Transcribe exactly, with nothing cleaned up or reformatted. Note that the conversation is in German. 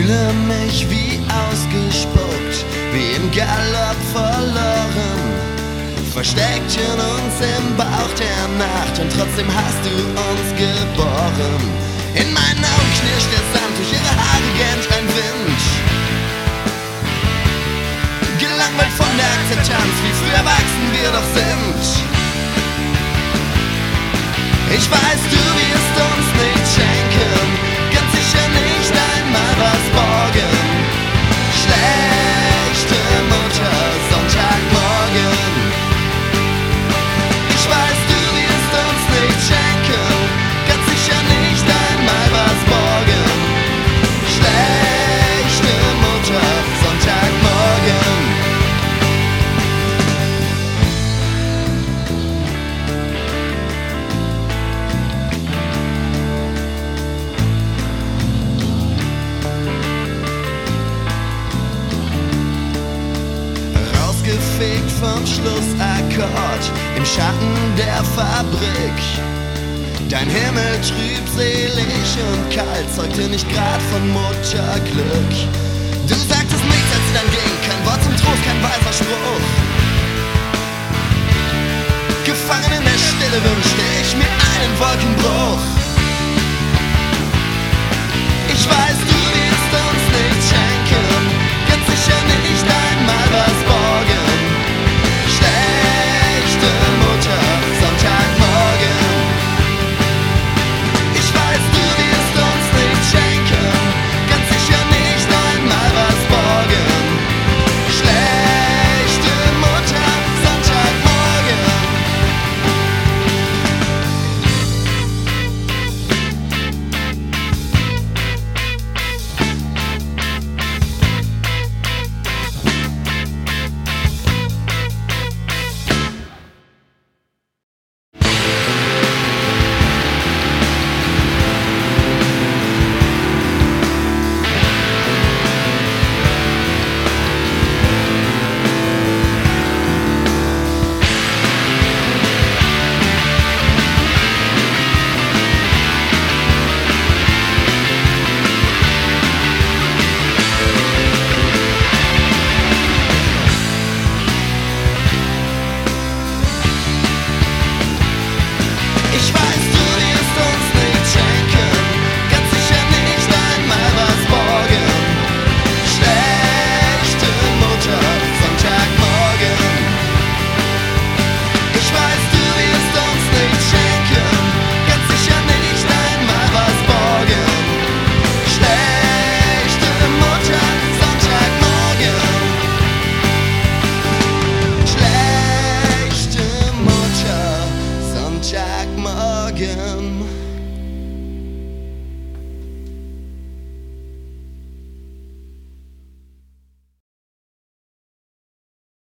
fühle mich wie ausgespuckt, wie im Galopp verloren, versteckt in uns im Bauch der Nacht, und trotzdem hast du uns geboren. In meinen Augen knirscht der Sand, durch ihre Haare gähnt ein Wind. Gelangweilt von der Akzeptanz, wie früh erwachsen wir doch sind. Ich weiß, du wirst uns nicht schenken, ganz sicher nicht einmal was borgen. Schlechte Mutter, Sonntagmorgen. Ich weiß, du wirst uns nicht schenken, ganz sicher nicht einmal was borgen. Schlechte Mutter, Sonntagmorgen. Rausgefegt vom Schlussakkord im Schatten der Fabrik. Dein Himmel trübselig und kalt zeugte nicht grad von Mutterglück. Du sagtest nichts, als sie dann ging, kein Wort zum Trost, kein weiser Spruch. Gefangen in der Stille wünschte ich mir einen Wolkenbruch. Ich weiß, du